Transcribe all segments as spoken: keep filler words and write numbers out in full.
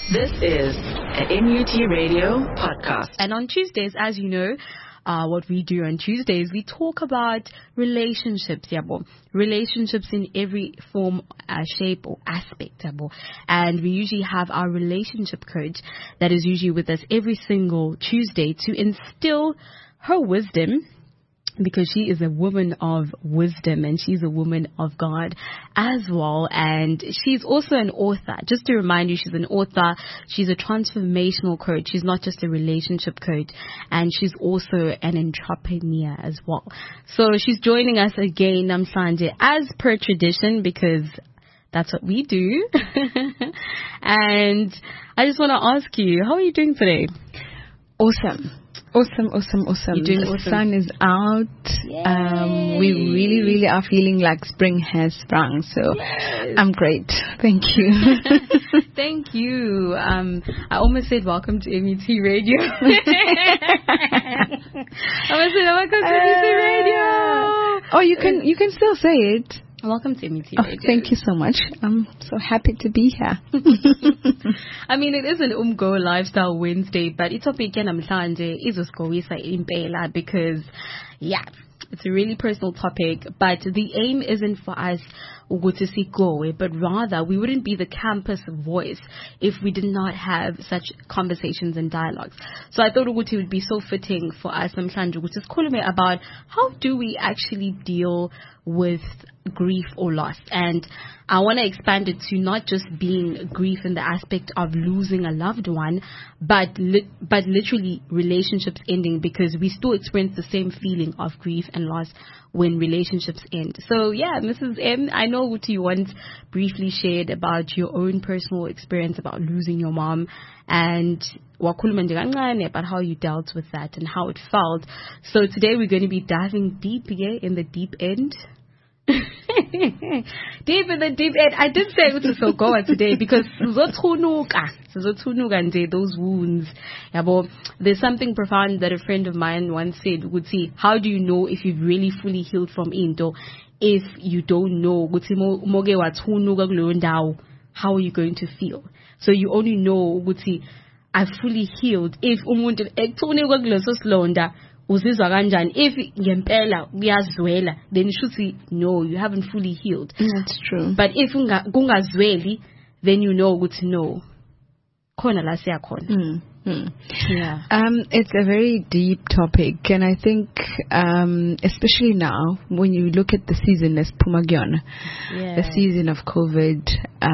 This is an M U T Radio podcast. And on Tuesdays, as you know, uh, what we do on Tuesdays, we talk about relationships, yabo. Relationships in every form, uh, shape, or aspect, yabo. And we usually have our relationship coach that is usually with us every single Tuesday to instill her wisdom, because she is a woman of wisdom and she's a woman of God as well. And she's also an author. Just to remind you, she's an author. She's a transformational coach. She's not just a relationship coach. And she's also an entrepreneur as well. So she's joining us again, Namhlanje, as per tradition, because that's what we do. And I just want to ask you, how are you doing today? Awesome. Awesome, awesome, awesome. You're doing the awesome. sun is out. Um, we really, really are feeling like spring has sprung. So yes. I'm great. Thank you. Thank you. Um, I almost said welcome to M U T Radio. I almost said welcome to M U T Radio. Oh, you can you can still say it. Welcome to M U T Oh, Radio. thank you so much. I'm so happy to be here. I mean, it is an Umgo Lifestyle Wednesday, but it's up again. I'm Namhlanje izosigoisa impela because, yeah, it's a really personal topic. But the aim isn't for us ukuthi sigowe, but rather we wouldn't be the campus voice if we did not have such conversations and dialogues. So I thought ukuthi would be so fitting for us namhlanje ukuthi sikhulume about how do we actually deal with grief or loss. And I want to expand it to not just being grief in the aspect of losing a loved one, but li- but literally relationships ending, because we still experience the same feeling of grief and loss when relationships end. So yeah, Missus M, I know what you once briefly shared about your own personal experience about losing your mom, and about how you dealt with that and how it felt. So today we're going to be diving deep yeah, in the deep end. Deep in the deep end. I did say it was so go today because those wounds. There's something profound that a friend of mine once said. Would see, how do you know if you've really fully healed from into? If you don't know, how are you going to feel? So you only know, I've fully healed if umuntu ekuthola kuleso silonda uzizwa kanjani. If ngempela uyazwela, then you should say no, you haven't fully healed. That's true. But if kungazweli, then you know ukuthi no, khona la siya khona. Mm. Hmm. Yeah. Um, it's a very deep topic, and I think, um, especially now, when you look at the season as Pumagyon, yeah. the season of COVID,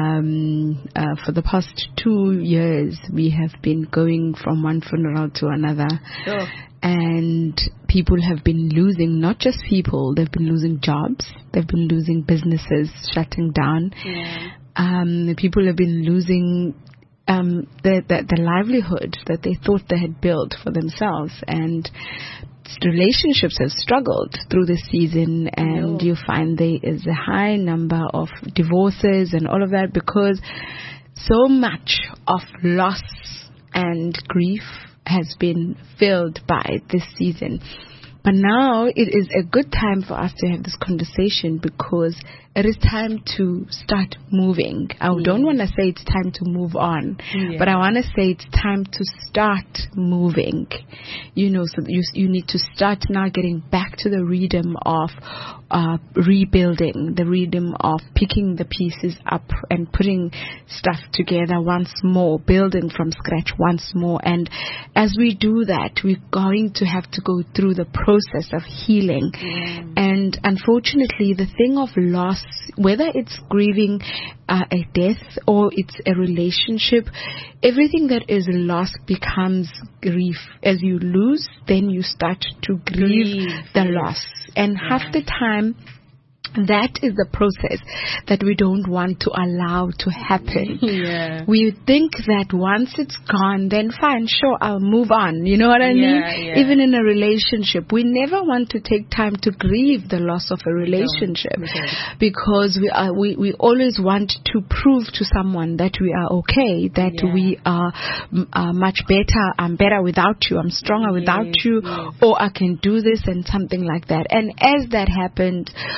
um, uh, for the past two years, we have been going from one funeral to another. Sure. And people have been losing, not just people, they've been losing jobs, they've been losing businesses shutting down. Yeah. Um, people have been losing Um, the, the the livelihood that they thought they had built for themselves, and relationships have struggled through this season, and no. you find there is a high number of divorces and all of that, because so much of loss and grief has been filled by this season. But now it is a good time for us to have this conversation, because it is time to start moving. I yeah. don't want to say it's time to move on, yeah. but I want to say it's time to start moving. You know, so you you need to start now getting back to the rhythm of uh, rebuilding, the rhythm of picking the pieces up and putting stuff together once more, building from scratch once more. And as we do that, we're going to have to go through the process of healing. Yeah. And unfortunately, the thing of loss, whether it's grieving uh, a death or it's a relationship, everything that is lost becomes grief. As you lose, then you start to grieve, grieve. the loss. And yeah. half the time, that is the process that we don't want to allow to happen. Yeah. We think that once it's gone, then fine, sure, I'll move on. You know what I yeah, mean? Yeah. Even in a relationship, we never want to take time to grieve the loss of a relationship, because we are we, we always want to prove to someone that we are okay, that yeah. we are, are much better. I'm better without you. I'm stronger yes, without you, yes. or I can do this and something like that. And as that happened, we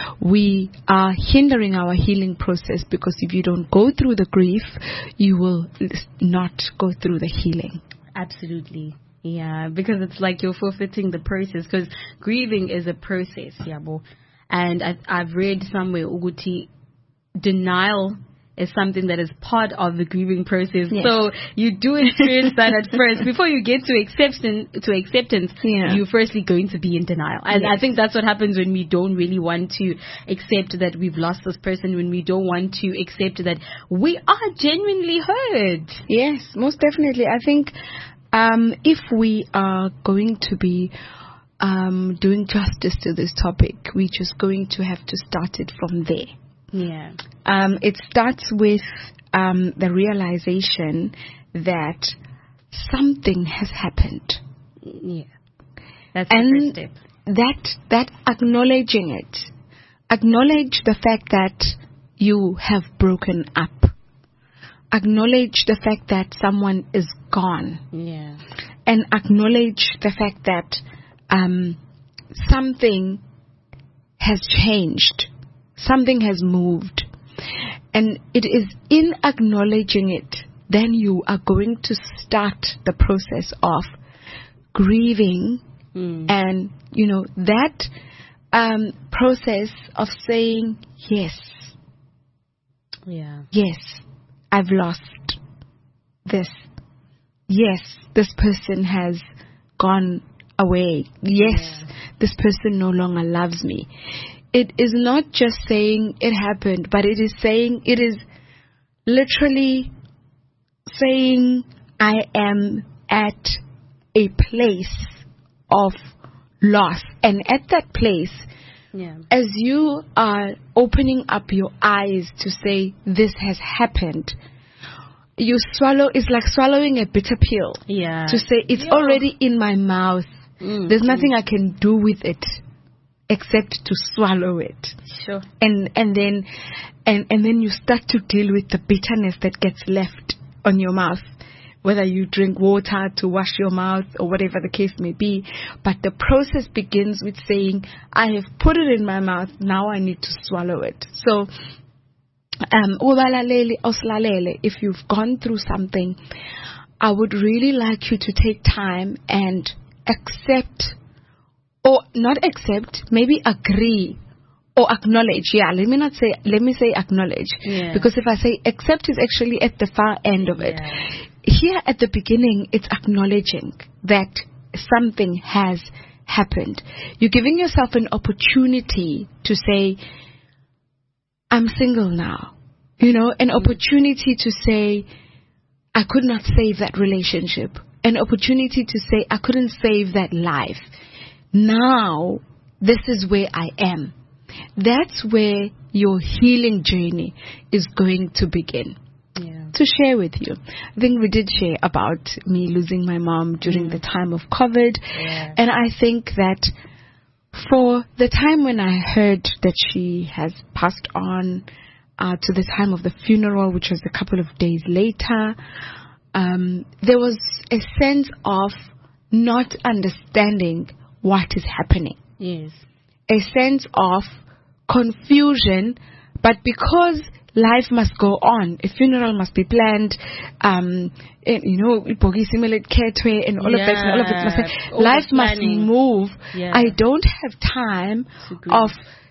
we are hindering our healing process, because if you don't go through the grief, you will not go through the healing. Absolutely. Yeah, because it's like you're forfeiting the process, because grieving is a process, yabo. And I've, I've read somewhere, Uguti, denial is something that is part of the grieving process. Yes. So you do experience that at first. Before you get to acceptance, to acceptance, yeah. you're firstly going to be in denial. And yes. I think that's what happens when we don't really want to accept that we've lost this person, when we don't want to accept that we are genuinely hurt. Yes, most definitely. I think um, if we are going to be um, doing justice to this topic, we're just going to have to start it from there. Yeah. Um, it starts with um, the realization that something has happened. Yeah. That's and the first step. That, that acknowledging it. Acknowledge the fact that you have broken up. Acknowledge the fact that someone is gone. Yeah. And acknowledge the fact that um, something has changed. Something has moved. And it is in acknowledging it, then you are going to start the process of grieving. Mm. And, you know, that um, process of saying, yes. Yeah. Yes, I've lost this. Yes, this person has gone away. Yes, yeah. this person no longer loves me. It is not just saying it happened, but it is saying, it is literally saying I am at a place of loss. And at that place, yeah. as you are opening up your eyes to say this has happened, you swallow, it's like swallowing a bitter pill. Yeah. To say it's yeah. already in my mouth. Mm, There's nothing mm. I can do with it except to swallow it. Sure. And and then and, and then you start to deal with the bitterness that gets left on your mouth, whether you drink water to wash your mouth or whatever the case may be. But the process begins with saying, I have put it in my mouth, now I need to swallow it. So um if you've gone through something, I would really like you to take time and accept, or not accept, maybe agree or acknowledge. Yeah, let me not say, let me say acknowledge. Yeah. Because if I say accept, is actually at the far end of it. Yeah. Here at the beginning, it's acknowledging that something has happened. You're giving yourself an opportunity to say, I'm single now. You know, an mm-hmm. opportunity to say, I could not save that relationship. An opportunity to say, I couldn't save that life. Now, this is where I am. That's where your healing journey is going to begin. Yeah. To share with you, I think we did share about me losing my mom during mm. the time of COVID. Yeah. And I think that for the time when I heard that she has passed on, uh, to the time of the funeral, which was a couple of days later, um, there was a sense of not understanding what is happening. Yes. A sense of confusion, but because life must go on, a funeral must be planned, um, and, you know, and all yeah. of that, and all of it must, all life must move. Yeah. I don't have time of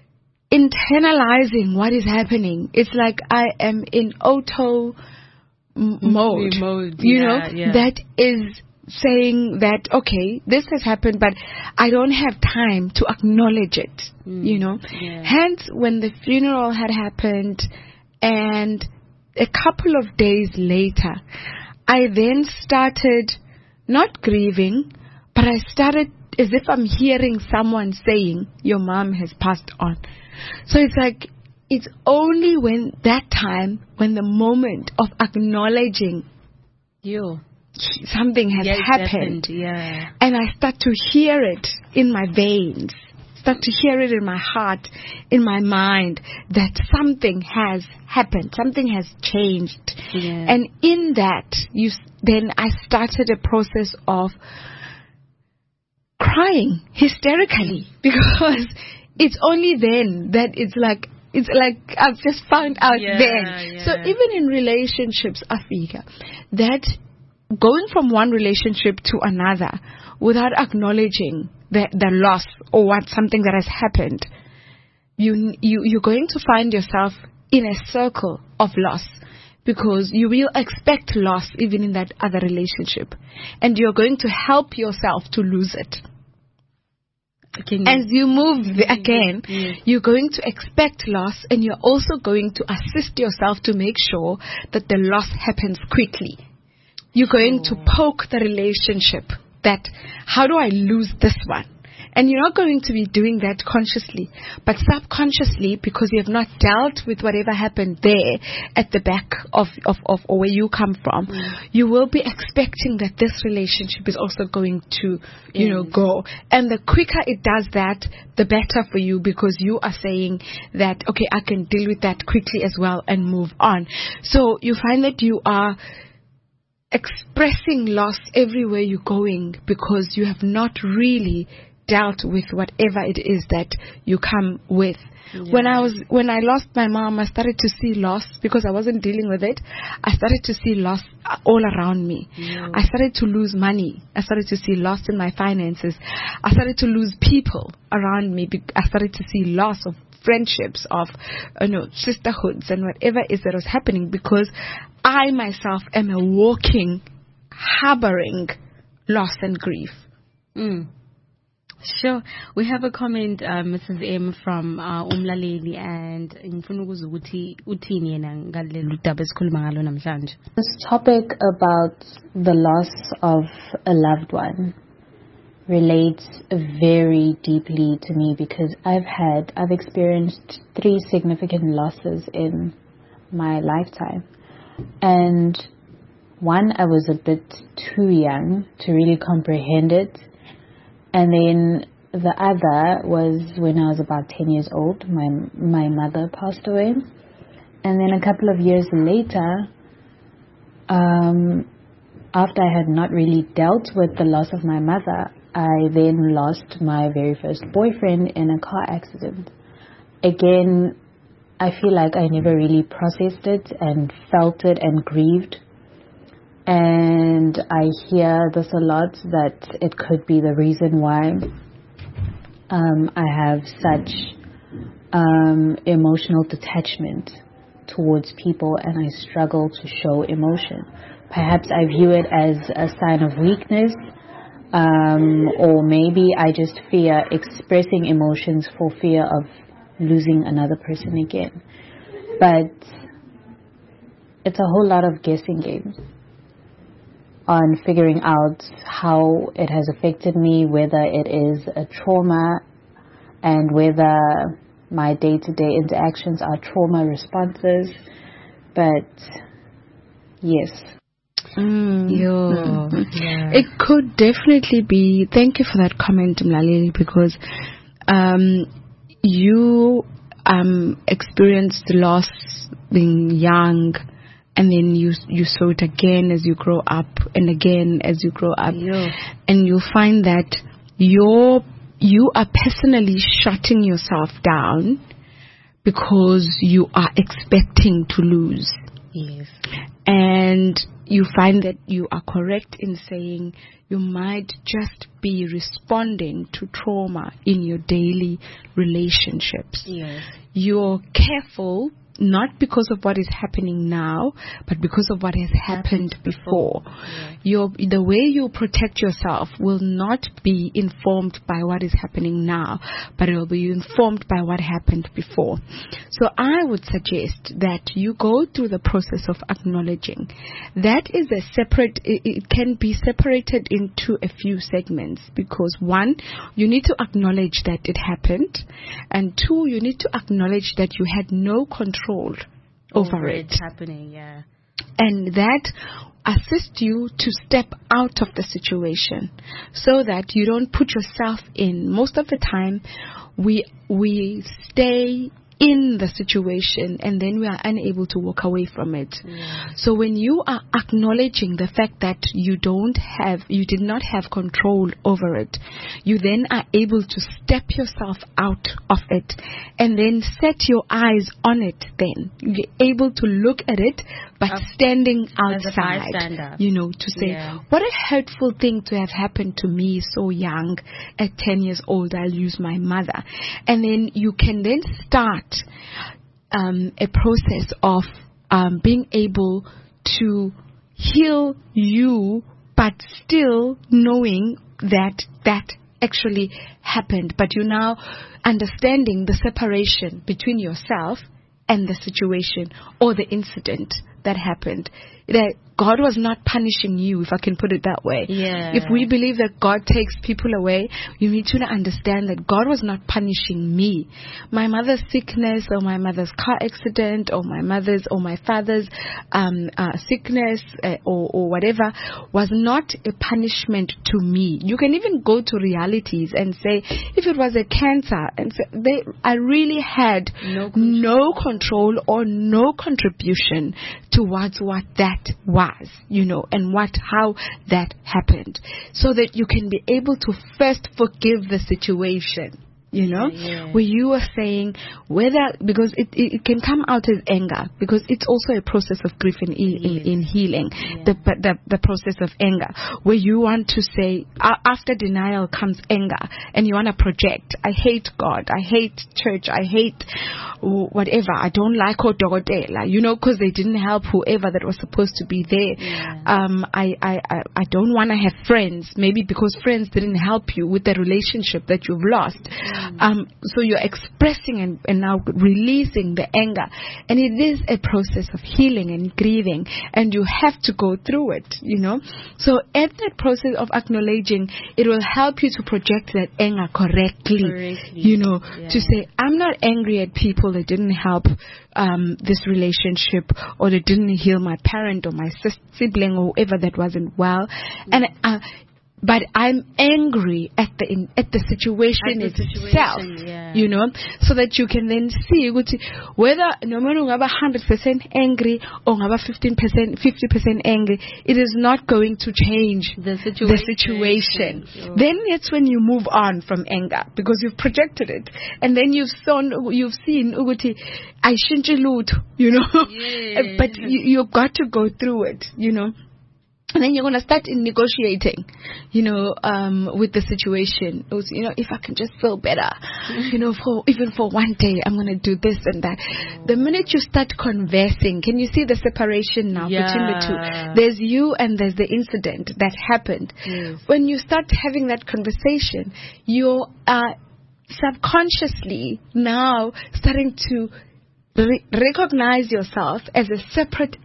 internalizing what is happening. It's like I am in auto m- mode, mode. you yeah, know, yeah. that is saying that, okay, this has happened, but I don't have time to acknowledge it, mm, you know. Yeah. Hence, when the funeral had happened, and a couple of days later, I then started not grieving, but I started as if I'm hearing someone saying, your mom has passed on. So it's like, it's only when that time, when the moment of acknowledging you something has yeah, happened, yeah. and I start to hear it in my veins, start to hear it in my heart, in my mind, that something has happened, something has changed. Yeah. And in that, you then I started a process of crying hysterically, because it's only then that it's like It's like I've just found out Yeah, then. yeah. So even in relationships, Afika, that going from one relationship to another without acknowledging the, the loss or what something that has happened, you, you, you're going to find yourself in a circle of loss, because you will expect loss even in that other relationship, and you're going to help yourself to lose it. Can As you move the- again, Yes. you're going to expect loss, and you're also going to assist yourself to make sure that the loss happens quickly. You're going to poke the relationship that, how do I lose this one? And you're not going to be doing that consciously, but subconsciously, because you have not dealt with whatever happened there at the back of, of, of or where you come from, mm. you will be expecting that this relationship is also going to, you yes. know, go. And the quicker it does that, the better for you, because you are saying that, okay, I can deal with that quickly as well and move on. So you find that you are expressing loss everywhere you're going, because you have not really dealt with whatever it is that you come with. Yeah. When I was when I lost my mom, I started to see loss because I wasn't dealing with it. I started to see loss all around me. Yeah. I started to lose money. I started to see loss in my finances. I started to lose people around me. I started to see loss of friendships, of you know, sisterhoods, and whatever is that was happening, because I myself am a walking, harboring loss and grief. Mm. Sure. We have a comment, uh, Missus M, from uh, Umlaleli, and ngifuna ukuzwa ukuthi uthini yena ngalolu daba esikhuluma ngalo namhlanje. This topic about the loss of a loved one relates very deeply to me, because I've had, I've experienced three significant losses in my lifetime. And one, I was a bit too young to really comprehend it. And then the other was when I was about ten years old. My my mother passed away. And then a couple of years later, um, after I had not really dealt with the loss of my mother, I then lost my very first boyfriend in a car accident. Again, I feel like I never really processed it and felt it and grieved. And I hear this a lot, that it could be the reason why um, I have such um, emotional detachment towards people, and I struggle to show emotion. Perhaps I view it as a sign of weakness, um, or maybe I just fear expressing emotions for fear of losing another person again. But it's a whole lot of guessing games on figuring out how it has affected me, whether it is a trauma, and whether my day-to-day interactions are trauma responses. But yes. Mm. Mm. Yeah. It could definitely be. Thank you for that comment, Mlaleli, because um, you um, experienced loss being young, and then you you saw it again as you grow up, and again as you grow up, yeah. and you find that you're you are personally shutting yourself down because you are expecting to lose. Yes. And you find that you are correct in saying you might just be responding to trauma in your daily relationships. Yes. You're careful, not because of what is happening now, but because of what has happened, happened before. before. Yeah. Your, the way you protect yourself will not be informed by what is happening now, but it will be informed by what happened before. So I would suggest that you go through the process of acknowledging. That is a separate, it, it can be separated into a few segments, because one, you need to acknowledge that it happened, and two, you need to acknowledge that you had no control over, over it. it happening, yeah. And that assists you to step out of the situation so that you don't put yourself in. Most of the time, we we stay in the situation, and then we are unable to walk away from it. Yeah. So when you are acknowledging the fact that you don't have, you did not have control over it, you then are able to step yourself out of it and then set your eyes on it. Then you're able to look at it, but Up, standing as a outside, bystander. you know, to say, Yeah. what a hurtful thing to have happened to me so young. At ten years old, I'll lose my mother. And then you can then start um, a process of um, being able to heal you, but still knowing that that actually happened. But you're now understanding the separation between yourself and the situation or the incident that happened. That God was not punishing you, if I can put it that way. Yeah. If we believe that God takes people away, you need to understand that God was not punishing me. My mother's sickness, or my mother's car accident, or my mother's or my father's um, uh, sickness, uh, or, or whatever, was not a punishment to me. You can even go to realities and say, if it was a cancer, and say, they, I really had No control. no control or no contribution towards what that was, you know, and what, how that happened, so that you can be able to first forgive the situation. You know, Yeah, yeah. where you are saying whether, because it, it, it can come out as anger, because it's also a process of grief in, in, Yes. in healing, Yeah. the, the the process of anger, where you want to say, uh, after denial comes anger, and you want to project, I hate God, I hate church, I hate whatever, I don't like Ododela, you know, because they didn't help whoever that was supposed to be there. Yeah. Um, I, I, I, I don't want to have friends, maybe because friends didn't help you with the relationship that you've lost. Um, so you're expressing and, and now releasing the anger. And it is a process of healing and grieving, and you have to go through it, you know. So at that process of acknowledging, it will help you to project that anger correctly, Correctly, you know, yeah. to say, I'm not angry at people that didn't help um, this relationship, or that didn't heal my parent or my sis- sibling or whoever that wasn't well. And uh, but I'm angry at the in, at the situation At the itself, situation, yeah. you know, so that you can then see ukuthi whether no matter ungaba one hundred percent angry or ungaba fifteen percent, fifty percent angry, it is not going to change The the situation. situation. Sure. Then that's when you move on from anger, because you've projected it, and then you've seen you've seen ukuthi ayishintshe lutho, you know. Yeah. But you, you've got to go through it, you know. And then you're going to start in negotiating, you know, um, with the situation. It was, you know, if I can just feel better, you know, for even for one day, I'm going to do this and that. The minute you start conversing, can you see the separation now Yeah. between the two? There's you and there's the incident that happened. Yes. When you start having that conversation, you are subconsciously now starting to re- recognize yourself as a separate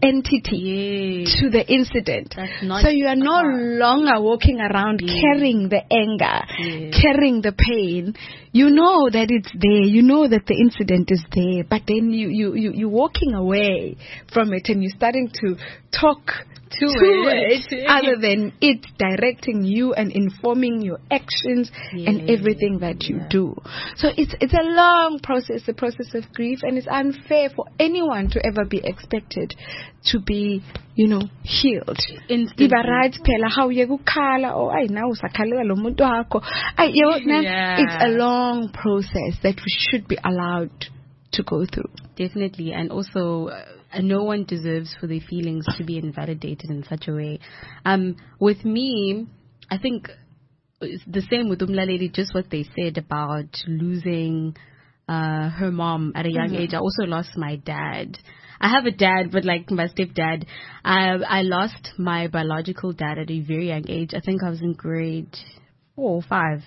entity Yes. to the incident. That's not So you are no uh, longer walking around Yes. carrying the anger, Yes. carrying the pain. You know that it's there. You know that the incident is there. But then you, you, you, you're walking away from it, and you're starting to talk to, it. it, other than it directing you and informing your actions and Yes. everything that you Yeah. do. So it's it's a long process, the process of grief, and it's unfair for anyone to ever be expected to be, you know, healed. Instantly. Iba right phela how ukukhala, oh ay now usakhalela lo muntu wakho. Ay yebo, na- Yeah. it's a long process that we should be allowed to go through. Definitely, and also uh, no one deserves for their feelings to be invalidated in such a way. Um, with me, I think it's the same with Umla Lady, just what they said about losing uh, her mom at a young age. I also lost my dad. I have a dad, but like my stepdad, I I lost my biological dad at a very young age. I think I was in grade four or five.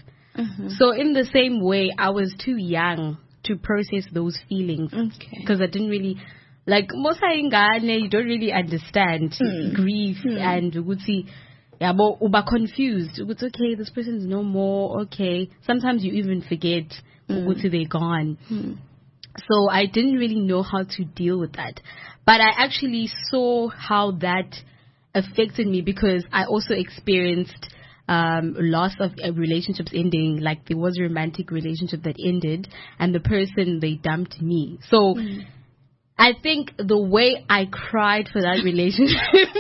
So in the same way, I was too young to process those feelings Okay. because I didn't really, like most ingane, you don't really understand grief and ukuthi yabo uba confused. It's okay, this person's no more. Okay, sometimes you even forget ukuthi they're gone. So I didn't really know how to deal with that, but I actually saw how that affected me because I also experienced um, loss of uh, relationships ending. Like there was a romantic relationship that ended, and the person, they dumped me. So mm. I think the way I cried for that relationship,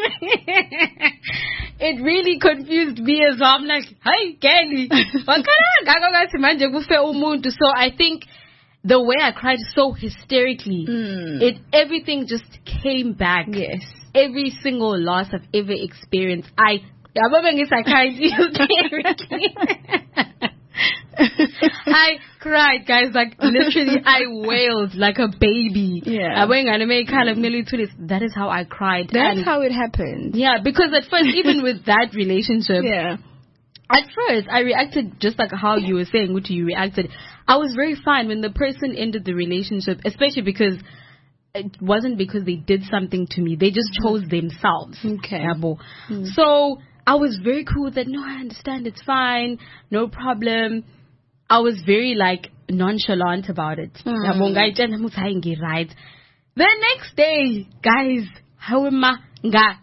it really confused me as well. I'm like, hey, Kelly, so I think the way I cried so hysterically, mm. it everything just came back. Yes. Every single loss I've ever experienced, I, I cried hysterically. I cried, guys, like literally I wailed like a baby. Yeah. I went and I made kind of nearly two days. That is how I cried. That's and how it happened. Yeah, because at first, even with that relationship, yeah. At first, I reacted just like how you were saying, which you reacted. I was very fine when the person ended the relationship, especially because it wasn't because they did something to me. They just chose themselves. Okay. Mm. So I was very cool with that. No, I understand. It's fine. No problem. I was very like nonchalant about it. Mm. The next day, guys, how am I? So I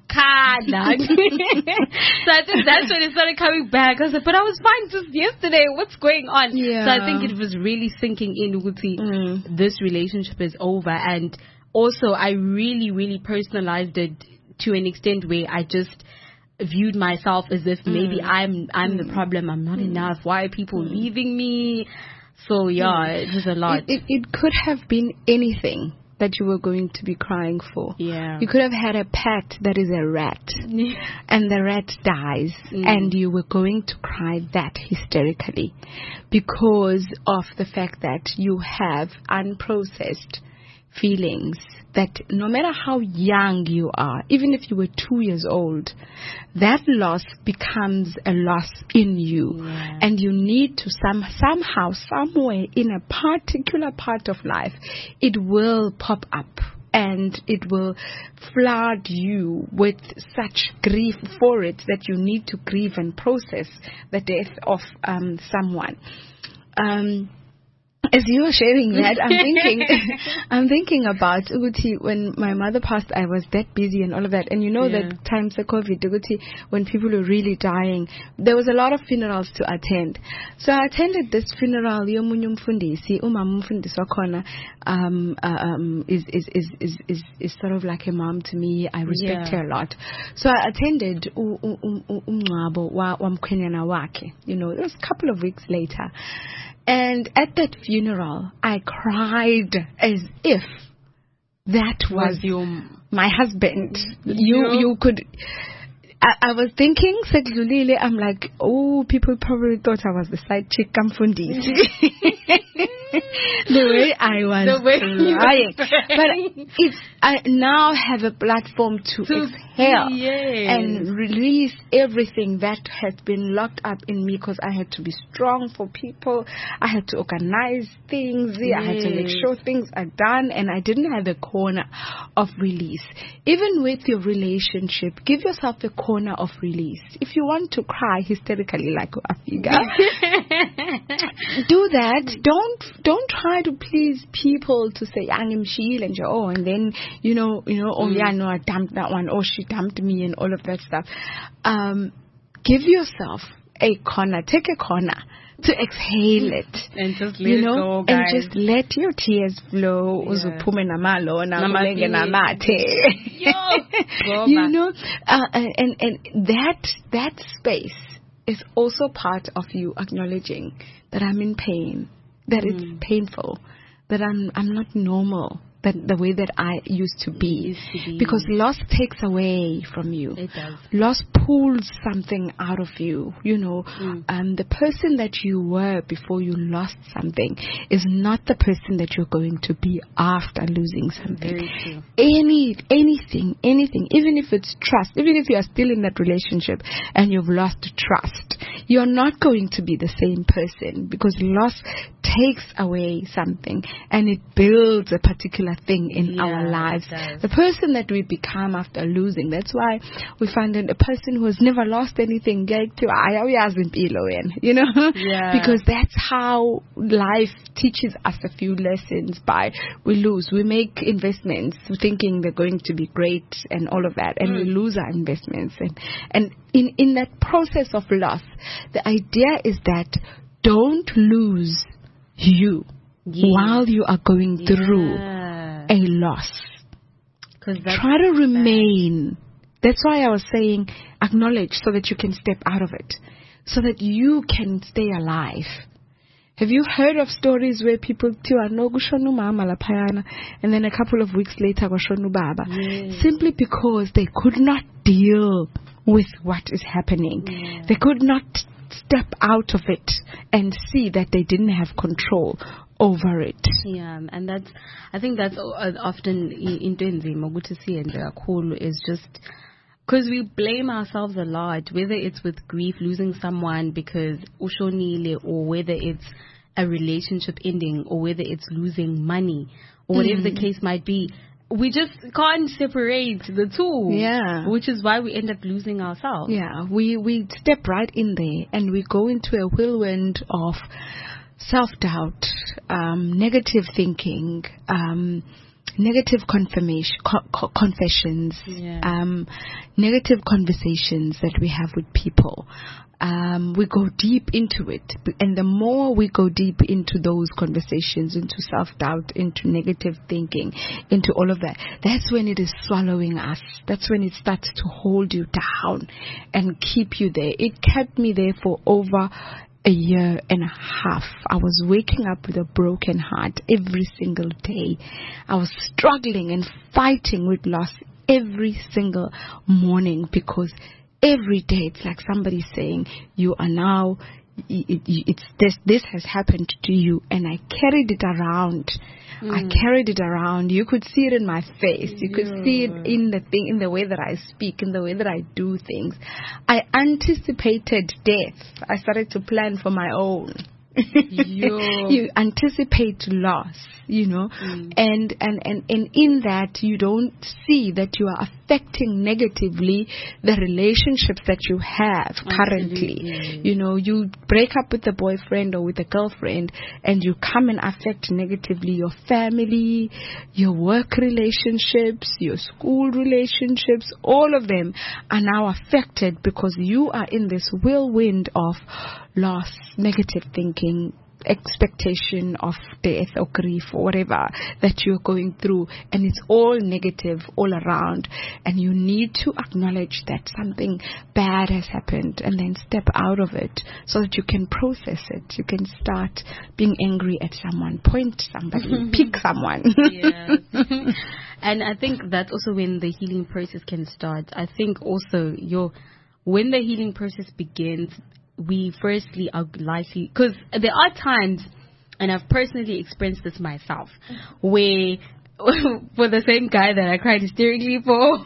think that's when it started coming back. I was like, but I was fine just yesterday. What's going on? Yeah. So I think it was really sinking in, Uguti, mm. this relationship is over. And also, I really, really personalized it to an extent where I just viewed myself as if maybe mm. I'm I'm mm. the problem. I'm not mm. enough. Why are people mm. leaving me? So yeah, mm. it was a lot. It, it, it could have been anything that you were going to be crying for. Yeah. You could have had a pet that is a rat, and the rat dies, mm. and you were going to cry that hysterically because of the fact that you have unprocessed feelings that no matter how young you are, even if you were two years old, that loss becomes a loss in you. Yeah. And you need to some, somehow, somewhere in a particular part of life, it will pop up and it will flood you with such grief for it that you need to grieve and process the death of um, someone. Um, As you were sharing that, I'm thinking, I'm thinking about Uguti, when my mother passed, I was that busy and all of that. And you know yeah. that times of COVID, Uguti, when people were really dying, there was a lot of funerals to attend. So I attended this funeral. Yomunyu Mfundisi, Umam Mfundisi Wakona, um, um, is, is, is, is, is, is sort of like a mom to me. I respect yeah. her a lot. So I attended Umngcwabo wa Mkhwenyana wakhe. You know, it was a couple of weeks later. And at that funeral, I cried as if that was, was your, my husband. You, you could. I, I was thinking, Seglulile, I'm like, oh, people probably thought I was the side chick Kamfundi. The way I was the way crying. But it's, I now have a platform to, to exhale yes. and release everything that had been locked up in me because I had to be strong for people. I had to organize things. Yes. I had to make sure things are done, and I didn't have a corner of release. Even with your relationship, give yourself a corner of release. If you want to cry hysterically like Afiga, do that. Don't don't try to please people to say I'm Sheil and oh, and then you know you know oh mm. yeah no I dumped that one, oh she dumped me and all of that stuff. Um, give yourself a corner. Take a corner to exhale it and just let you know, it go, guys. And just let your tears flow. Yeah. You know, uh, and and that that space is also part of you acknowledging that I'm in pain, that mm. it's painful, that I'm I'm not normal, that the way that I used to be. Used to be. Because loss takes away from you. It does. Loss pulls something out of you. You know, mm. um, the person that you were before you lost something is not the person that you're going to be after losing something. Very true. Any, anything, anything, even if it's trust, even if you are still in that relationship and you've lost trust, you're not going to be the same person, because loss takes away something and it builds a particular thing in Yeah, our lives. it does. The person that we become after losing, that's why we find that a person who has never lost anything, you know, Yeah. because that's how life teaches us a few lessons. By we lose, we make investments thinking they're going to be great and all of that, and Mm. we lose our investments, and and in in that process of loss, the idea is that don't lose you Yeah. while you are going through Yeah. a loss. 'Cause that's Try to remain. That's why I was saying acknowledge, so that you can step out of it, so that you can stay alive. Have you heard of stories where people tiwa no kushonu mama laphayana, and then a couple of weeks later kushonu baba, Yes. simply because they could not deal with what is happening. Yeah. They could not step out of it and see that they didn't have control over it. Yeah, and that's, I think that's o- uh, often i- into enzima ukuthi siyenze kakhulu is just because we blame ourselves a lot, whether it's with grief, losing someone because ushonile, or whether it's a relationship ending, or whether it's losing money, or whatever the case might be. We just can't separate the two. Yeah. Which is why we end up losing ourselves. Yeah, we, we step right in there and we go into a whirlwind of self-doubt, um, negative thinking, um, negative confirmation, co- co- confessions, Yeah. um, negative conversations that we have with people. Um, we go deep into it, and the more we go deep into those conversations, into self-doubt, into negative thinking, into all of that, that's when it is swallowing us. That's when it starts to hold you down and keep you there. It kept me there for over a year and a half. I was waking up with a broken heart every single day. I was struggling and fighting with loss every single morning, because every day it's like somebody saying, you are now, it, it, it's this, this has happened to you. And I carried it around. Mm. I carried it around. You could see it in my face. You could see it in the thing, in the way that I speak, in the way that I do things. I anticipated death. I started to plan for my own. Yo. You anticipate loss, you know, Mm. and, and, and, and in that you don't see that you are affecting negatively the relationships that you have currently. Absolutely. You know, you break up with a boyfriend or with a girlfriend, and you come and affect negatively your family, your work relationships, your school relationships. All of them are now affected because you are in this whirlwind of loss, negative thinking, expectation of death or grief or whatever that you're going through, and it's all negative all around. And you need to acknowledge that something bad has happened, and then step out of it so that you can process it. You can start being angry at someone, point somebody, pick someone. Yes. And I think that's also when the healing process can start. I think also your when the healing process begins, we firstly are likely, because there are times, and I've personally experienced this myself, where for the same guy that I cried hysterically for,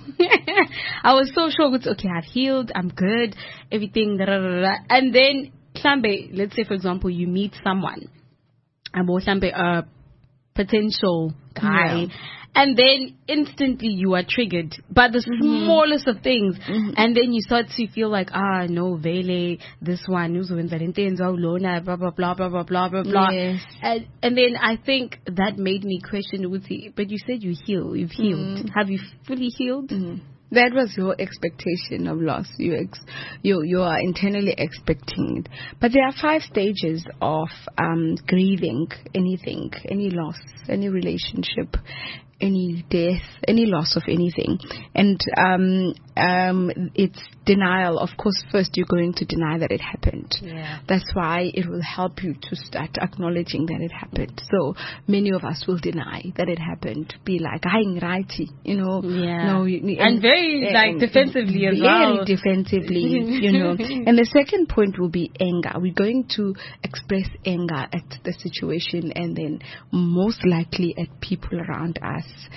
I was so sure it's okay, I've healed, I'm good, everything, da, da, da, da. And then Hlambe, let's say for example you meet someone, and Hlambe, a potential guy, Yeah. and then instantly you are triggered by the smallest of things, and then you start to feel like, ah, no, vele, this one, blah, blah, blah, blah, blah, blah, blah, blah. Yes. And, and then I think that made me question, Uzi, but you said you heal, you've healed. Have you fully healed? That was your expectation of loss. You ex- you you are internally expecting it. But there are five stages of um, grieving anything, any loss, any relationship, any death, any loss of anything. And um, um, it's denial. Of course, first you're going to deny that it happened. Yeah. That's why it will help you to start acknowledging that it happened. So many of us will deny that it happened. Be like, I'm righty, you know. Yeah. No, you, And very, like, defensively as well. Very defensively, you know. And the second point will be anger. We're going to express anger at the situation, and then most likely at people around us.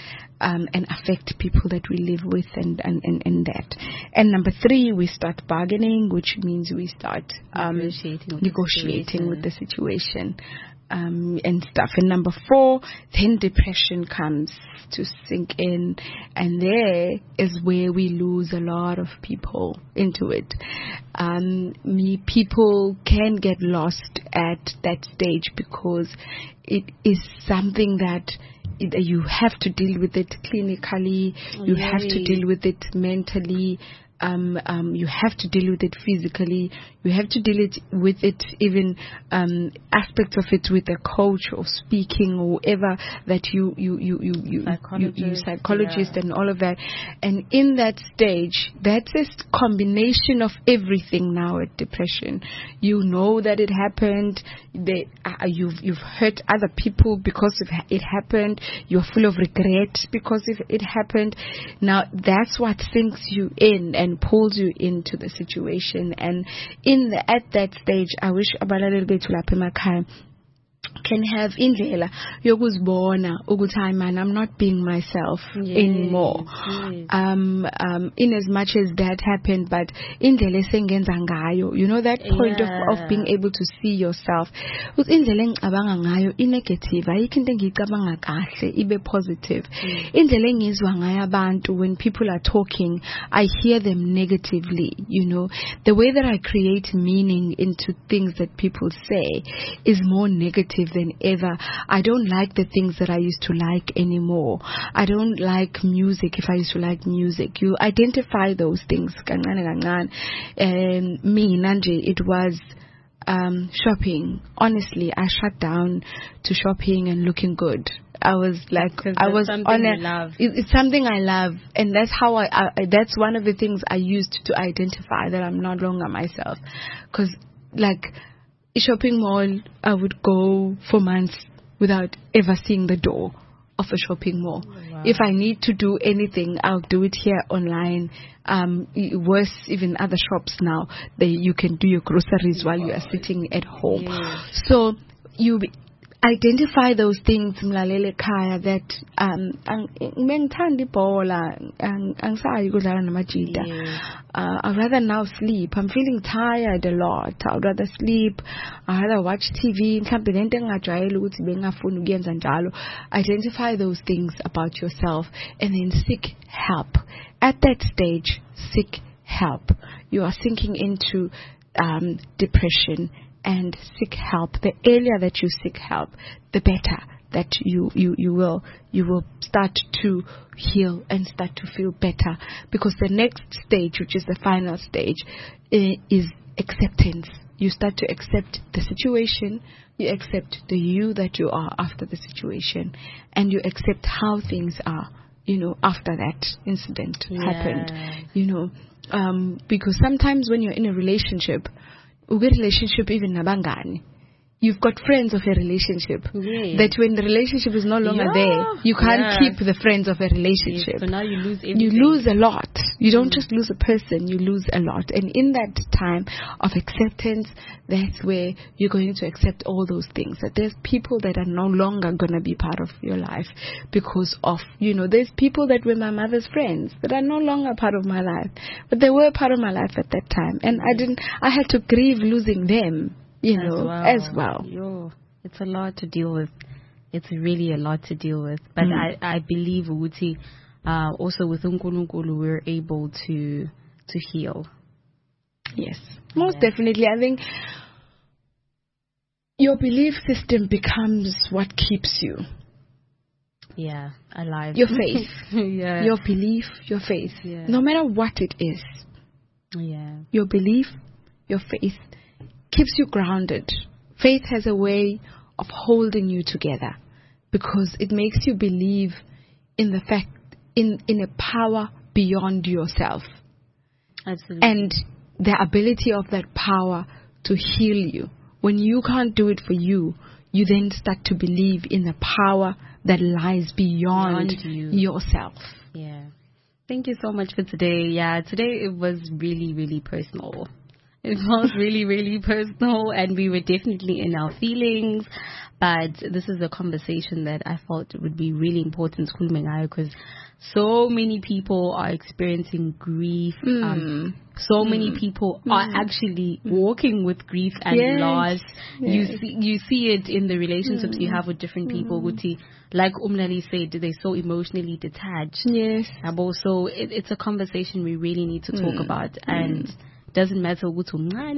um, and affect people that we live with, and, and, and, and that. And number three, we start bargaining, which means we start um, negotiating, with, negotiating the with the situation. Um, and stuff. And number four, then depression comes to sink in, and there is where we lose a lot of people into it. Um, me, people can get lost at that stage because it is something that you have to deal with it clinically, you Yay. have to deal with it mentally. Um, um, you have to deal with it physically. You have to deal it with it, even um, aspects of it with a coach or speaking or whoever that you you you you you psychologist, you, you psychologist yeah. and all of that. And in that stage, that's a combination of everything. Now at depression, you know that it happened. They, uh, you've you've hurt other people because of it happened. You're full of regret because of it happened. Now that's what sinks you in and pulls you into the situation. And in the, at that stage, I wish abalaleli bethu lapha emakhaya can have indlela yokuzibona ukuthi man, I'm not being myself yes, anymore. Yes. Um, um, in as much as that happened, but indlela esengenza ngayo, you know, that point yeah. of, of being able to see yourself. With indlela engicabanga ngayo i-negative, ayikho into engiyicabanga kahle ibe positive. Indlela engizwa ngayo abantu, when people are talking, I hear them negatively, you know. The way that I create meaning into things that people say is more negative than ever. I don't like the things that I used to like anymore. I don't like music if I used to like music. You identify those things. And me, Nanje, it was um, shopping. Honestly, I shut down to shopping and looking good. I was like, I was on a, it, it's something I love, and that's how I, I, that's one of the things I used to identify that I'm no longer myself. Because, like, shopping mall, I would go for months without ever seeing the door of a shopping mall. Wow. If I need to do anything, I'll do it here online. Um, worse, even other shops now, they, you can do your groceries while you are sitting at home. Yes. So you identify those things, mlalele khaya, that um mengithanda ibhola angisayi kudlala namajita. Uh, I'd rather now sleep. I'm feeling tired a lot. I'd rather sleep. I'd rather watch T V. Identify those things about yourself and then seek help. At that stage, seek help. You are sinking into um, depression, and seek help. The earlier that you seek help, the better that you, you, you will you will start to heal and start to feel better. Because the next stage, which is the final stage, is acceptance. You start to accept the situation. You accept the you that you are after the situation, and you accept how things are, you know, after that incident yeah. happened. You know, um, because sometimes when you're in a relationship, uge relationship even nabangani, you've got friends of a relationship yeah. that when the relationship is no longer yeah. there, you can't yeah. keep the friends of a relationship. Yes, so now you lose everything. You lose a lot. You don't mm. just lose a person, you lose a lot. And in that time of acceptance, that's where you're going to accept all those things. That there's people that are no longer going to be part of your life because of, you know, there's people that were my mother's friends that are no longer part of my life. But they were part of my life at that time. And I didn't, I had to grieve losing them. You know, as well. As well. Yo, it's a lot to deal with. It's really a lot to deal with. But mm. I, I believe, Uti, uh, also with uNkulunkulu, we're able to to heal. Yes, most yeah. definitely. I think your belief system becomes what keeps you. Yeah, alive. Your faith. yeah. Your belief, your faith. Yeah. No matter what it is. Yeah. Your belief, your faith keeps you grounded. Faith has a way of holding you together because it makes you believe in the fact, in, in a power beyond yourself. Absolutely. And the ability of that power to heal you. When you can't do it for you, you then start to believe in the power that lies beyond, beyond you. yourself. Yeah. Thank you so much for today. Yeah, today it was really, really personal. It felt really, really personal, and we were definitely in our feelings. But this is a conversation that I felt it would be really important to because so many people are experiencing grief. Mm. Um, so mm. many people mm. are actually mm. walking with grief and yes. loss. Yes. You see, you see it in the relationships mm. you have with different people. Mm. Like Umlali said, they're so emotionally detached. Yes. So it, it's a conversation we really need to talk mm. about. And doesn't matter what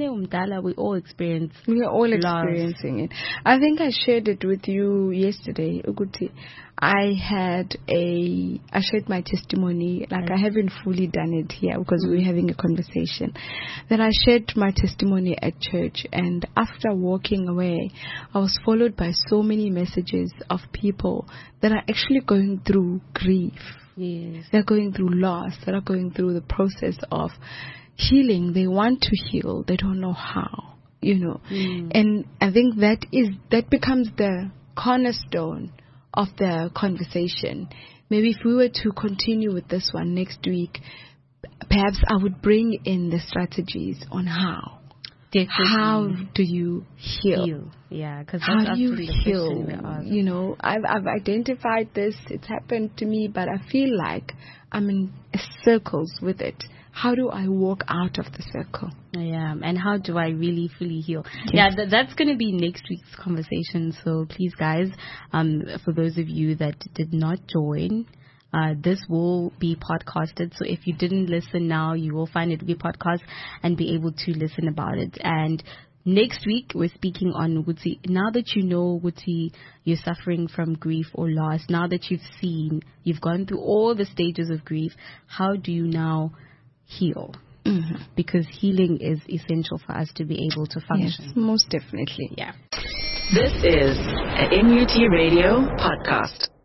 we all experience. We are all experiencing it. I think I shared it with you yesterday, Uguti. I had a, I shared my testimony, like I haven't fully done it here because we were having a conversation. Then I shared my testimony at church, and after walking away, I was followed by so many messages of people that are actually going through grief. Yes. They're going through loss. They're going through the process of healing. They want to heal. They don't know how, you know. Mm. And I think that is, that becomes the cornerstone of the conversation. Maybe if we were to continue with this one next week, perhaps I would bring in the strategies on how. Definitely. How do you heal? heal. Yeah, because how do you heal? You know, I've I've identified this. It's happened to me, but I feel like I'm in circles with it. How do I walk out of the circle? Yeah, and how do I really fully heal? Yes. Yeah, th- that's going to be next week's conversation. So please, guys, um, for those of you that did not join, uh, this will be podcasted. So if you didn't listen now, you will find it be podcast and be able to listen about it. And next week, we're speaking on Wuti. Now that you know, Wuti, you're suffering from grief or loss, now that you've seen, you've gone through all the stages of grief, how do you now heal? Mm-hmm. Because healing is essential for us to be able to function. Yes, most definitely. Yeah. This is an N U T Radio podcast.